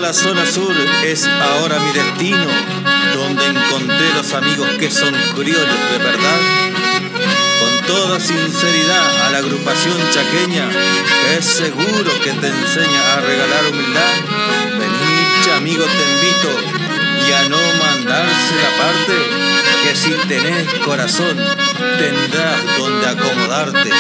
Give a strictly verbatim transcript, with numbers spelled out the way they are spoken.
la zona sur es ahora mi destino, donde encontré los amigos que son criollos de verdad. Con toda sinceridad a la agrupación chaqueña, es seguro que te enseña a regalar humildad. Vení, amigo, te invito y a no mandarse la parte, que si tenés corazón tendrás donde acomodarte.